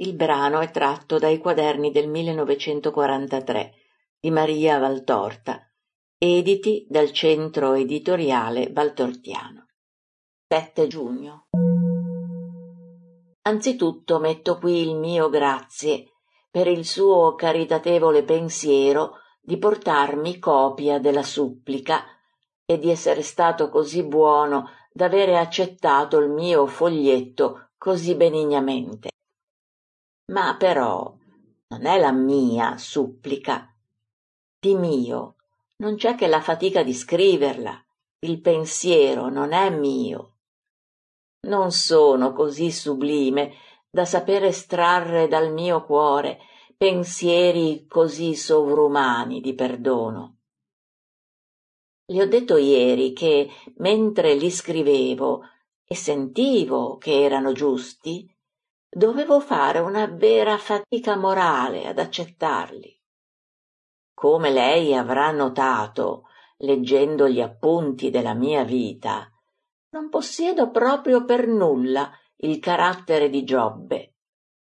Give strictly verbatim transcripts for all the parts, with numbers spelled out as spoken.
Il brano è tratto dai quaderni del millenovecentoquarantatré di Maria Valtorta, editi dal Centro Editoriale Valtortiano. sette giugno. Anzitutto metto qui il mio grazie per il suo caritatevole pensiero di portarmi copia della supplica e di essere stato così buono d'avere accettato il mio foglietto così benignamente. Ma però non è la mia supplica. Di mio non c'è che la fatica di scriverla, il pensiero non è mio. Non sono così sublime da sapere estrarre dal mio cuore pensieri così sovrumani di perdono. Le ho detto ieri che, mentre li scrivevo e sentivo che erano giusti, dovevo fare una vera fatica morale ad accettarli. Come lei avrà notato, leggendo gli appunti della mia vita, non possiedo proprio per nulla il carattere di Giobbe.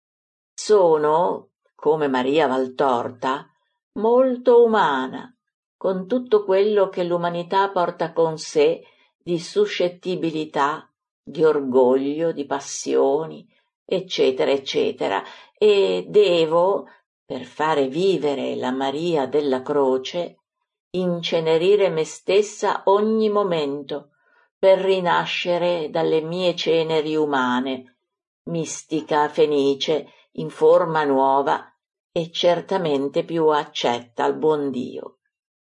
Sono, come Maria Valtorta, molto umana, con tutto quello che l'umanità porta con sé di suscettibilità, di orgoglio, di passioni, eccetera, eccetera, e devo, per fare vivere la Maria della Croce, incenerire me stessa ogni momento, per rinascere dalle mie ceneri umane, mistica fenice, in forma nuova e certamente più accetta al buon Dio.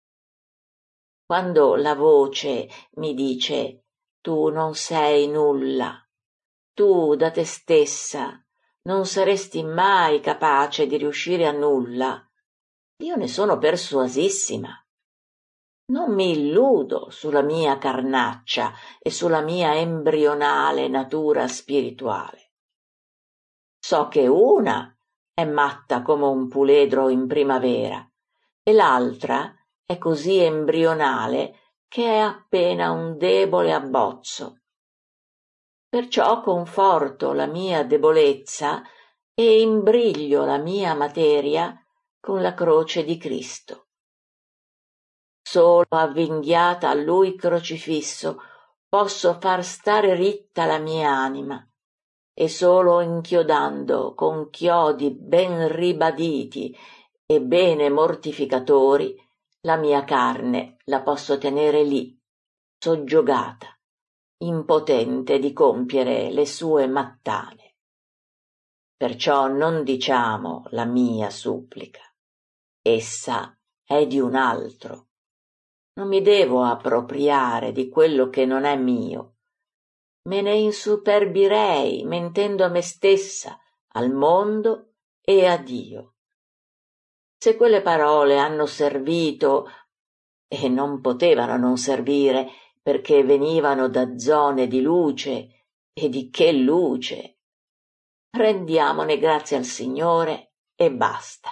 Quando la voce mi dice «Tu non sei nulla», tu da te stessa non saresti mai capace di riuscire a nulla, io ne sono persuasissima. Non mi illudo sulla mia carnaccia e sulla mia embrionale natura spirituale. So che una è matta come un puledro in primavera e l'altra è così embrionale che è appena un debole abbozzo. Perciò conforto la mia debolezza e imbriglio la mia materia con la croce di Cristo. Solo avvinghiata a Lui crocifisso posso far stare ritta la mia anima e solo inchiodando con chiodi ben ribaditi e bene mortificatori la mia carne la posso tenere lì, soggiogata, impotente di compiere le sue mattane. Perciò non diciamo la mia supplica, essa è di un altro. Non mi devo appropriare di quello che non è mio. Me ne insuperbirei mentendo a me stessa, al mondo e a Dio. Se quelle parole hanno servito, e non potevano non servire, perché venivano da zone di luce, e di che luce, rendiamone grazie al Signore e basta.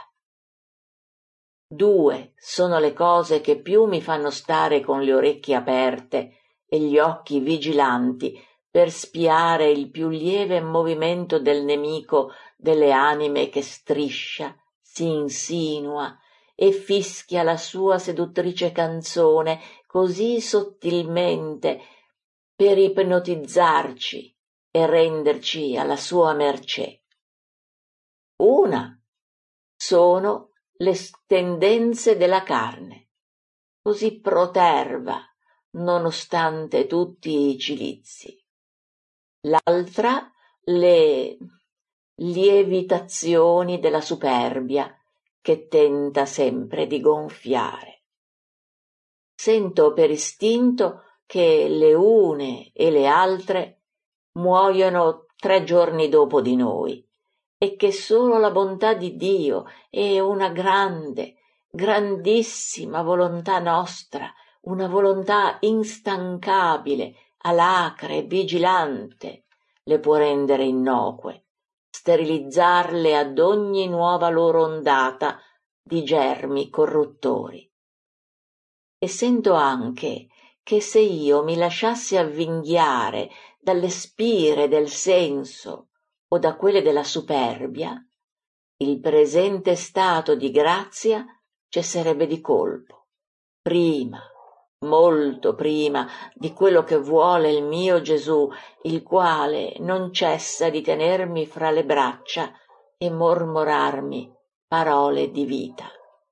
Due sono le cose che più mi fanno stare con le orecchie aperte e gli occhi vigilanti per spiare il più lieve movimento del nemico delle anime che striscia, si insinua e fischia la sua seduttrice canzone così sottilmente per ipnotizzarci e renderci alla sua mercé. Una sono le tendenze della carne, così proterva nonostante tutti i cilizi. L'altra le lievitazioni della superbia che tenta sempre di gonfiare. Sento per istinto che le une e le altre muoiono tre giorni dopo di noi e che solo la bontà di Dio e una grande, grandissima volontà nostra, una volontà instancabile, alacre e vigilante, le può rendere innocue, sterilizzarle ad ogni nuova loro ondata di germi corruttori. E sento anche che se io mi lasciassi avvinghiare dalle spire del senso o da quelle della superbia, il presente stato di grazia cesserebbe di colpo, prima, molto prima di quello che vuole il mio Gesù, il quale non cessa di tenermi fra le braccia e mormorarmi parole di vita.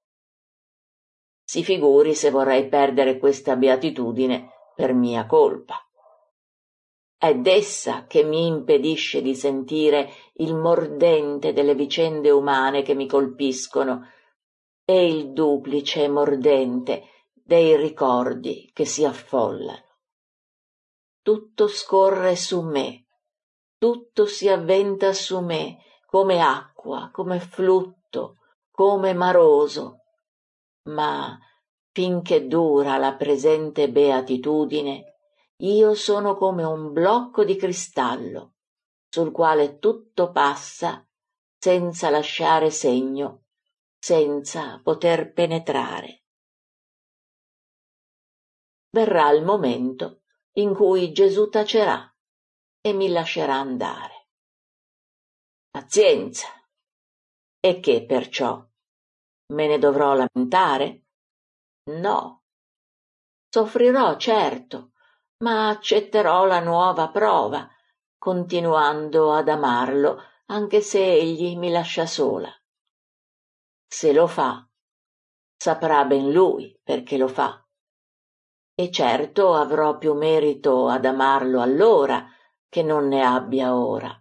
Si figuri se vorrei perdere questa beatitudine per mia colpa. È d'essa che mi impedisce di sentire il mordente delle vicende umane che mi colpiscono e il duplice mordente dei ricordi che si affollano. Tutto scorre su me, tutto si avventa su me come acqua, come flutto, come maroso, ma finché dura la presente beatitudine, io sono come un blocco di cristallo sul quale tutto passa senza lasciare segno, senza poter penetrare. Verrà il momento in cui Gesù tacerà e mi lascerà andare. Pazienza! E che perciò? Me ne dovrò lamentare? No. Soffrirò, certo, ma accetterò la nuova prova, continuando ad amarlo anche se egli mi lascia sola. Se lo fa, saprà ben lui perché lo fa. E certo avrò più merito ad amarlo allora che non ne abbia ora.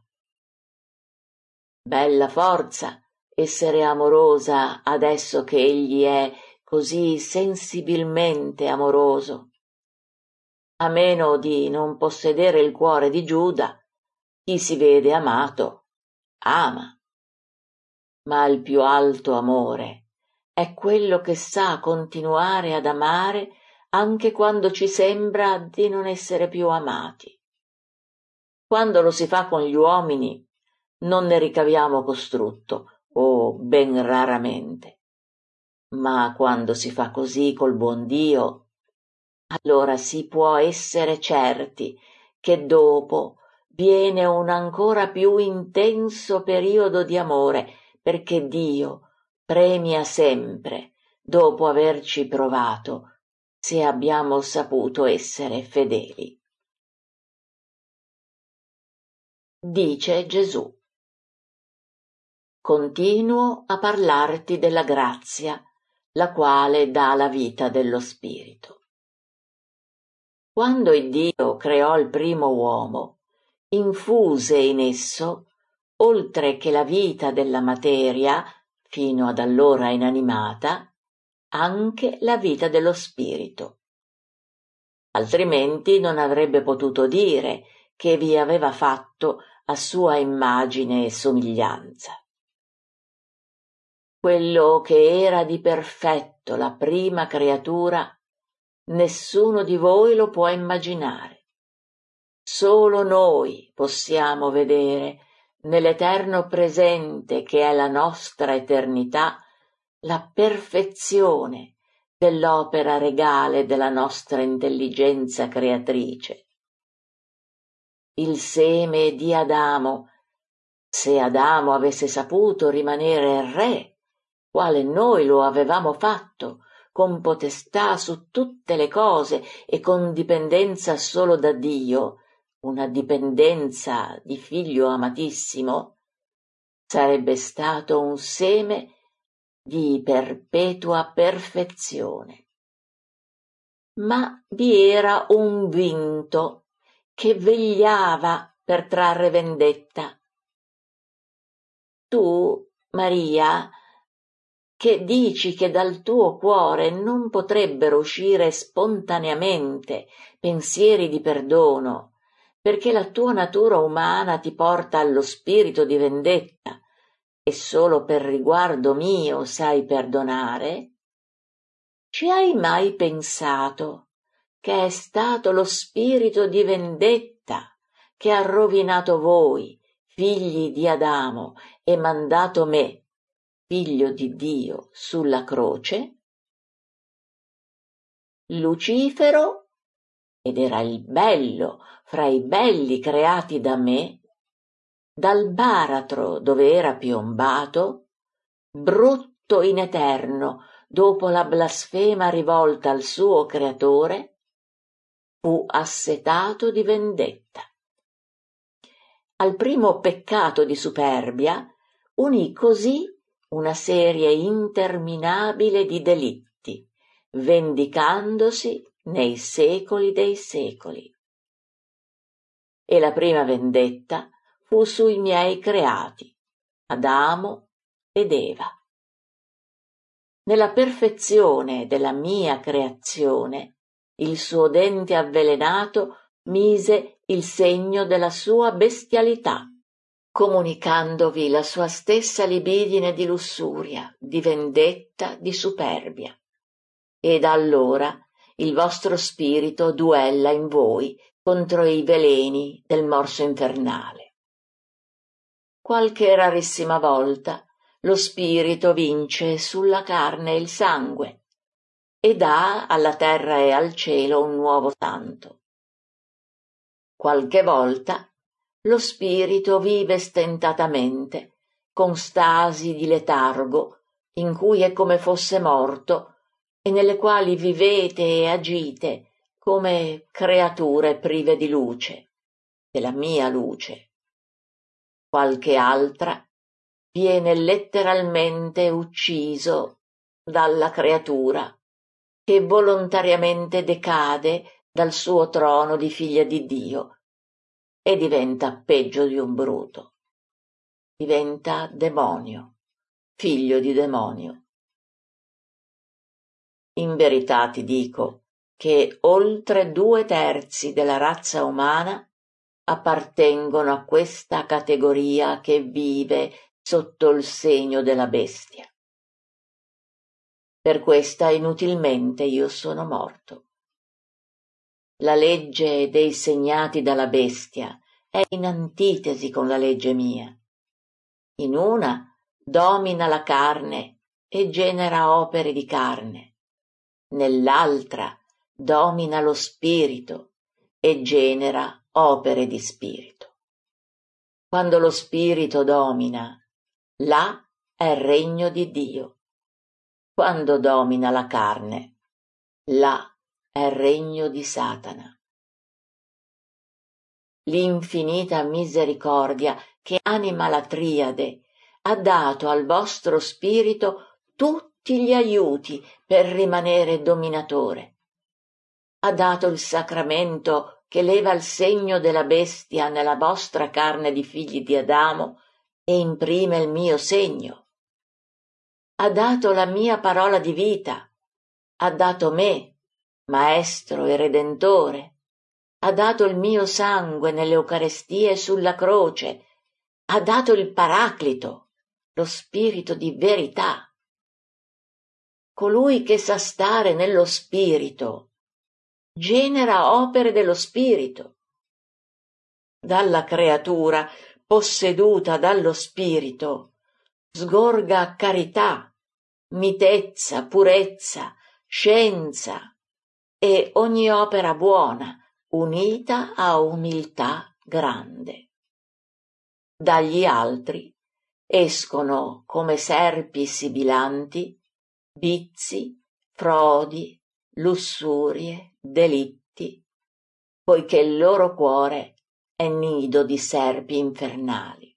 Bella forza essere amorosa adesso che egli è così sensibilmente amoroso. A meno di non possedere il cuore di Giuda, chi si vede amato, ama. Ma il più alto amore è quello che sa continuare ad amare anche quando ci sembra di non essere più amati. Quando lo si fa con gli uomini non ne ricaviamo costrutto, o ben raramente. Ma quando si fa così col buon Dio, allora si può essere certi che dopo viene un ancora più intenso periodo di amore, perché Dio premia sempre dopo averci provato, se abbiamo saputo essere fedeli. Dice Gesù: continuo a parlarti della grazia, la quale dà la vita dello spirito. Quando Iddio creò il primo uomo, infuse in esso, oltre che la vita della materia, fino ad allora inanimata, anche la vita dello spirito. Altrimenti non avrebbe potuto dire che vi aveva fatto a sua immagine e somiglianza. Quello che era di perfetto la prima creatura, nessuno di voi lo può immaginare. Solo noi possiamo vedere, nell'eterno presente che è la nostra eternità, la perfezione dell'opera regale della nostra intelligenza creatrice. Il seme di Adamo, se Adamo avesse saputo rimanere re, quale noi lo avevamo fatto, con potestà su tutte le cose e con dipendenza solo da Dio, una dipendenza di figlio amatissimo, sarebbe stato un seme di perpetua perfezione. Ma vi era un vinto che vegliava per trarre vendetta. Tu, Maria, che dici che dal tuo cuore non potrebbero uscire spontaneamente pensieri di perdono, perché la tua natura umana ti porta allo spirito di vendetta e solo per riguardo mio sai perdonare? Ci hai mai pensato che è stato lo spirito di vendetta che ha rovinato voi, figli di Adamo, e mandato me, figlio di Dio, sulla croce? Lucifero, ed era il bello fra i belli creati da me, dal baratro dove era piombato, brutto in eterno dopo la blasfema rivolta al suo creatore, fu assetato di vendetta. Al primo peccato di superbia unì così una serie interminabile di delitti, vendicandosi nei secoli dei secoli. E la prima vendetta fu sui miei creati, Adamo ed Eva. Nella perfezione della mia creazione, il suo dente avvelenato mise il segno della sua bestialità, comunicandovi la sua stessa libidine di lussuria, di vendetta, di superbia. E da allora il vostro spirito duella in voi contro i veleni del morso infernale. Qualche rarissima volta lo spirito vince sulla carne e il sangue e dà alla terra e al cielo un nuovo santo. Qualche volta lo spirito vive stentatamente, con stasi di letargo, in cui è come fosse morto e nelle quali vivete e agite come creature prive di luce, della mia luce. Qualche altra viene letteralmente ucciso dalla creatura che volontariamente decade dal suo trono di figlia di Dio e diventa peggio di un bruto. Diventa demonio, figlio di demonio. In verità ti dico che oltre due terzi della razza umana appartengono a questa categoria che vive sotto il segno della bestia. Per questa inutilmente io sono morto. La legge dei segnati dalla bestia è in antitesi con la legge mia. In una domina la carne e genera opere di carne, nell'altra domina lo spirito e genera opere di spirito. Quando lo spirito domina, là è regno di Dio. Quando domina la carne, là è regno di Satana. L'infinita misericordia che anima la triade ha dato al vostro spirito tutti gli aiuti per rimanere dominatore. Ha dato il sacramento che leva il segno della bestia nella vostra carne di figli di Adamo e imprime il mio segno. Ha dato la mia parola di vita. Ha dato me, Maestro e Redentore. Ha dato il mio sangue nelle Eucaristie sulla croce. Ha dato il Paraclito, lo Spirito di verità. Colui che sa stare nello Spirito genera opere dello Spirito. Dalla creatura posseduta dallo Spirito sgorga carità, mitezza, purezza, scienza e ogni opera buona unita a umiltà grande. Dagli altri escono come serpi sibilanti vizi, frodi, lussurie, delitti, poiché il loro cuore è nido di serpi infernali.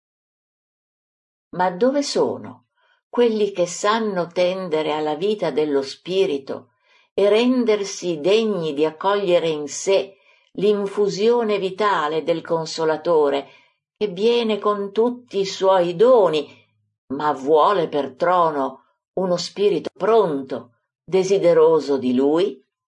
Ma dove sono quelli che sanno tendere alla vita dello spirito e rendersi degni di accogliere in sé l'infusione vitale del Consolatore che viene con tutti i suoi doni, ma vuole per trono uno spirito pronto, desideroso di lui?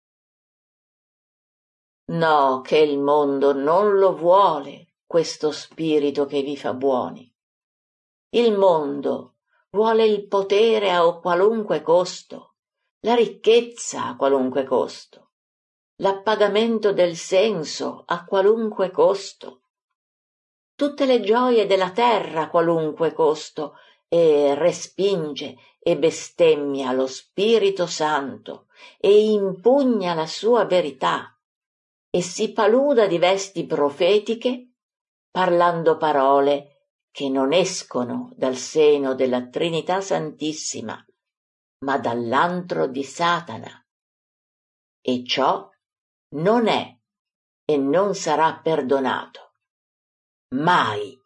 No, che il mondo non lo vuole, questo spirito che vi fa buoni. Il mondo vuole il potere a qualunque costo, la ricchezza a qualunque costo, l'appagamento del senso a qualunque costo, tutte le gioie della terra a qualunque costo, e respinge e bestemmia lo Spirito Santo e impugna la sua verità e si paluda di vesti profetiche parlando parole che non escono dal seno della Trinità Santissima, ma dall'antro di Satana. E ciò non è e non sarà perdonato. Mai.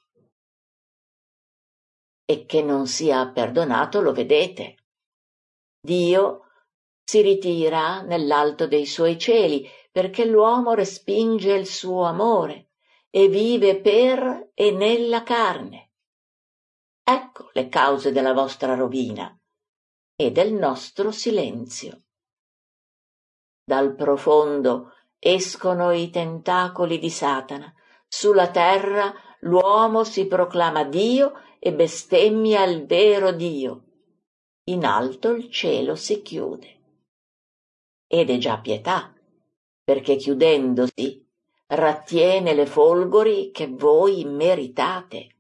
E che non sia perdonato lo vedete. Dio si ritira nell'alto dei suoi cieli perché l'uomo respinge il suo amore e vive per e nella carne. Ecco le cause della vostra rovina e del nostro silenzio. Dal profondo escono i tentacoli di Satana. Sulla terra l'uomo si proclama Dio e bestemmia il vero Dio. In alto il cielo si chiude. Ed è già pietà, perché chiudendosi rattiene le folgori che voi meritate.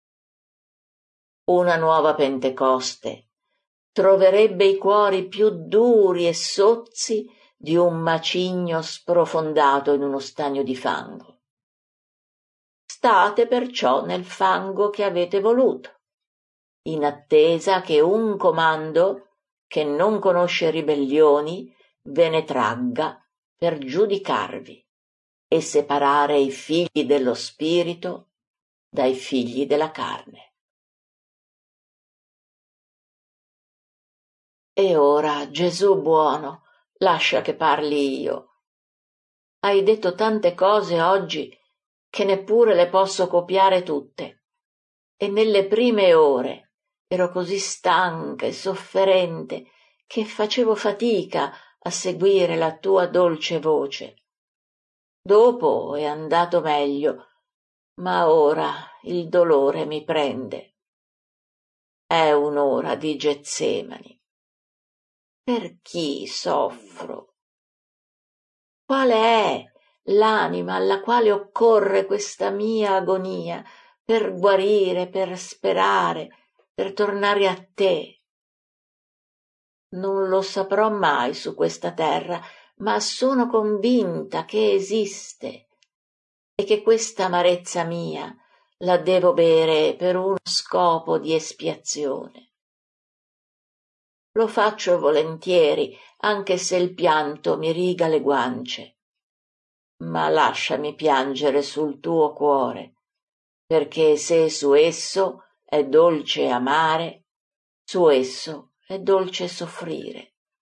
Una nuova Pentecoste troverebbe i cuori più duri e sozzi di un macigno sprofondato in uno stagno di fango. State perciò nel fango che avete voluto, in attesa che un comando che non conosce ribellioni ve ne tragga per giudicarvi e separare i figli dello spirito dai figli della carne. E ora, Gesù buono, lascia che parli io. Hai detto tante cose oggi che neppure le posso copiare tutte. E nelle prime ore ero così stanca e sofferente che facevo fatica a seguire la tua dolce voce. Dopo è andato meglio, ma ora il dolore mi prende. È un'ora di Getsemani. Per chi soffro? Quale è l'anima alla quale occorre questa mia agonia per guarire, per sperare, per tornare a te? Non lo saprò mai su questa terra, ma sono convinta che esiste e che questa amarezza mia la devo bere per uno scopo di espiazione. Lo faccio volentieri, anche se il pianto mi riga le guance. Ma lasciami piangere sul tuo cuore, perché se su esso è dolce amare, su esso è dolce soffrire.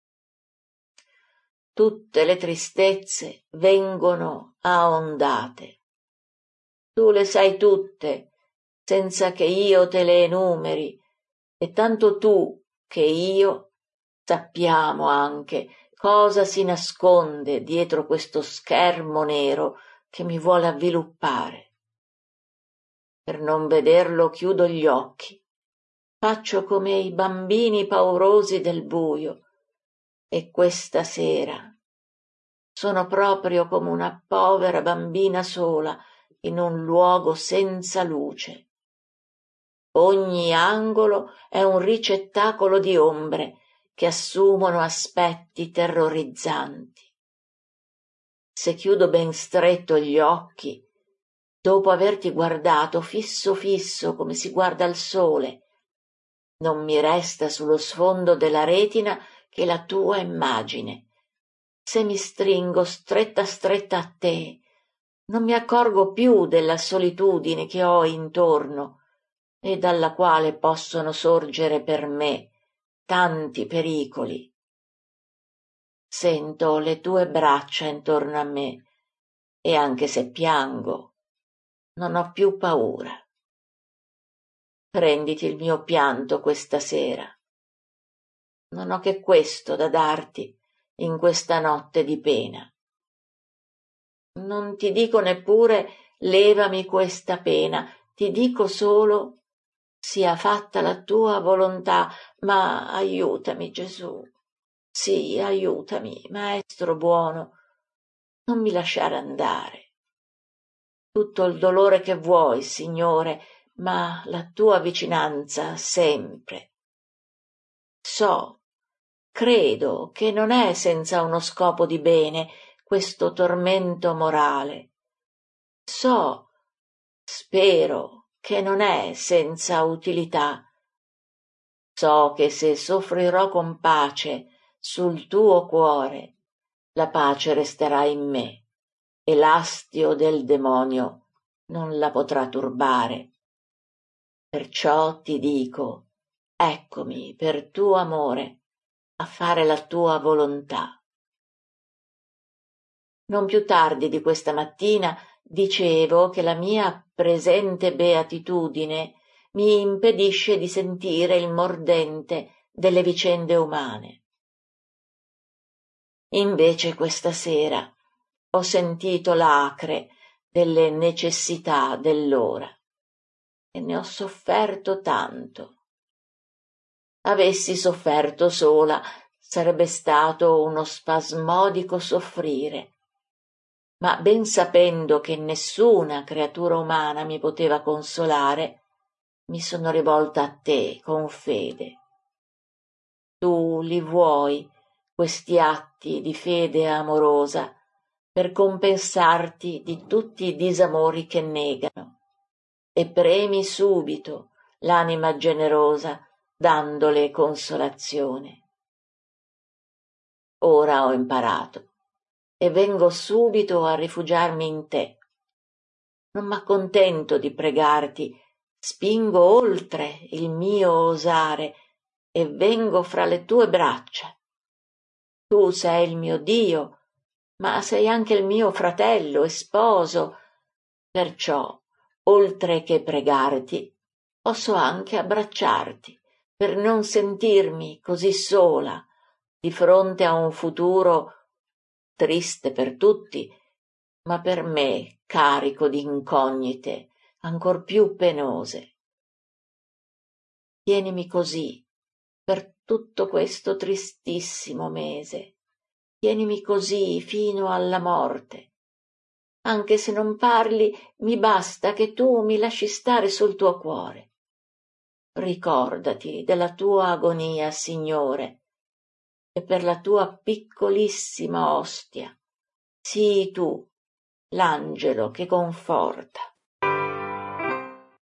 Tutte le tristezze vengono a ondate. Tu le sai tutte, senza che io te le enumeri, e tanto tu che io sappiamo anche cosa si nasconde dietro questo schermo nero che mi vuole avviluppare. Per non vederlo chiudo gli occhi, faccio come i bambini paurosi del buio, e questa sera sono proprio come una povera bambina sola in un luogo senza luce. Ogni angolo è un ricettacolo di ombre che assumono aspetti terrorizzanti. Se chiudo ben stretto gli occhi, dopo averti guardato fisso fisso come si guarda il sole, non mi resta sullo sfondo della retina che la tua immagine. Se mi stringo stretta stretta a te, non mi accorgo più della solitudine che ho intorno e dalla quale possono sorgere per me tanti pericoli. Sento le tue braccia intorno a me e anche se piango non ho più paura. Prenditi il mio pianto questa sera. Non ho che questo da darti in questa notte di pena. Non ti dico neppure levami questa pena, ti dico solo sia fatta la tua volontà, ma aiutami, Gesù. Sì, aiutami, Maestro buono, non mi lasciare andare. Tutto il dolore che vuoi, Signore, ma la tua vicinanza sempre. So, credo che non è senza uno scopo di bene questo tormento morale. So, spero che non è senza utilità. So che se soffrirò con pace sul tuo cuore, la pace resterà in me e l'astio del demonio non la potrà turbare. Perciò ti dico, eccomi per tuo amore a fare la tua volontà. Non più tardi di questa mattina dicevo che la mia presente beatitudine mi impedisce di sentire il mordente delle vicende umane. Invece questa sera ho sentito l'acre delle necessità dell'ora e ne ho sofferto tanto. Avessi sofferto sola, sarebbe stato uno spasmodico soffrire, ma ben sapendo che nessuna creatura umana mi poteva consolare, mi sono rivolta a te con fede. Tu li vuoi, questi atti di fede amorosa, per compensarti di tutti i disamori che negano, e premi subito l'anima generosa, dandole consolazione. Ora ho imparato e vengo subito a rifugiarmi in te. Non m'accontento di pregarti, spingo oltre il mio osare e vengo fra le tue braccia. Tu sei il mio Dio, ma sei anche il mio fratello e sposo, perciò, oltre che pregarti, posso anche abbracciarti, per non sentirmi così sola di fronte a un futuro triste per tutti, ma per me carico di incognite ancor più penose. Tienimi così per tutto questo tristissimo mese, tienimi così fino alla morte. Anche se non parli, mi basta che tu mi lasci stare sul tuo cuore. Ricordati della tua agonia, Signore, e per la tua piccolissima ostia sii tu l'angelo che conforta.